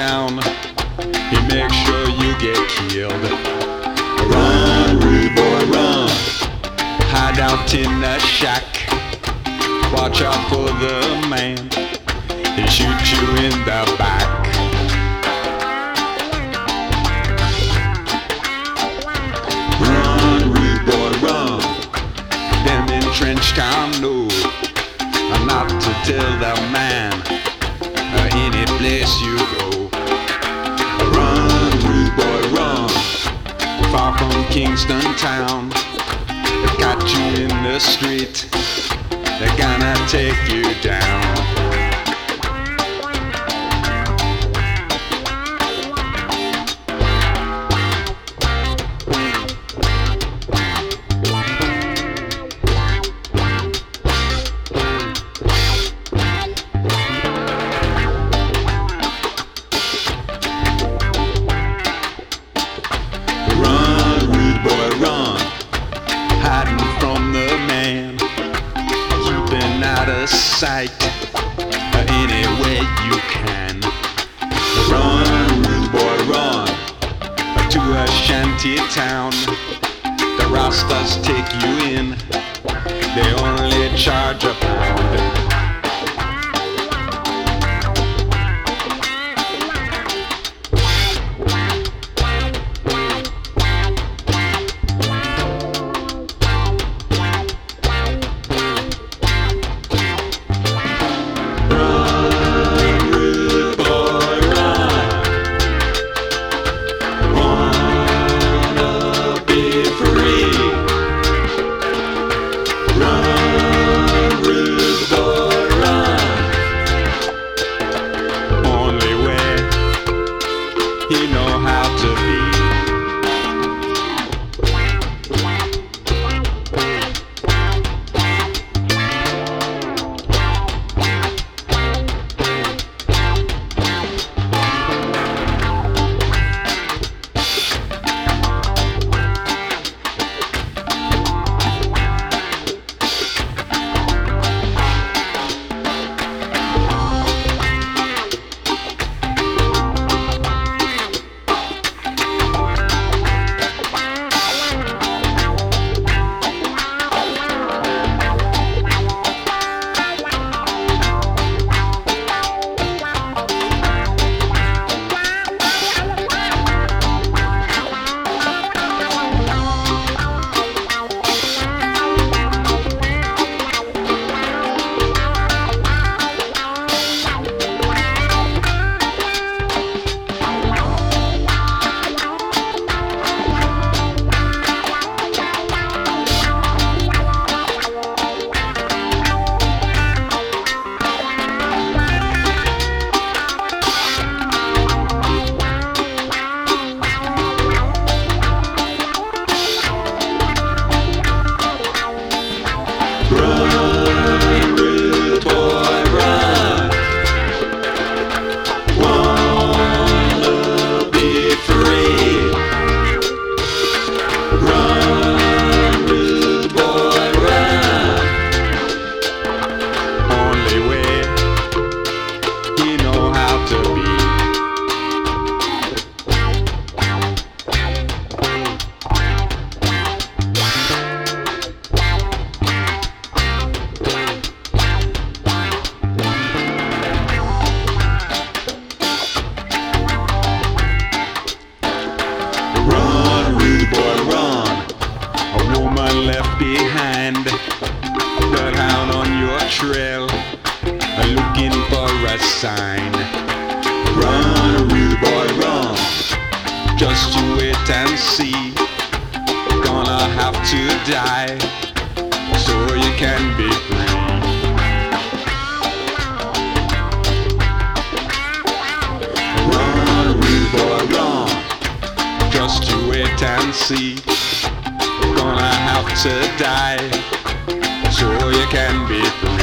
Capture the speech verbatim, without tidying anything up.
down, he makes sure you get killed. Run, rude boy, run. Hide out in the shack. Watch out for the man. He shoots you in the back. Run, rude boy, run. Them in Trenchtown know not to tell the man any place you go. Run, rude boy, run. Far from Kingston town. They got you in the street. They're gonna take you down. Sight any way you can. Run, rude boy, run to a shanty town. The Rastas take you in. They only charge a pound. Bloodhound on your trail, looking for a sign. Run, rude boy, run. Just you wait and see. Gonna have to die so you can be free. Run, rude boy, run. Just you wait and see. Gonna have to die so you can be free.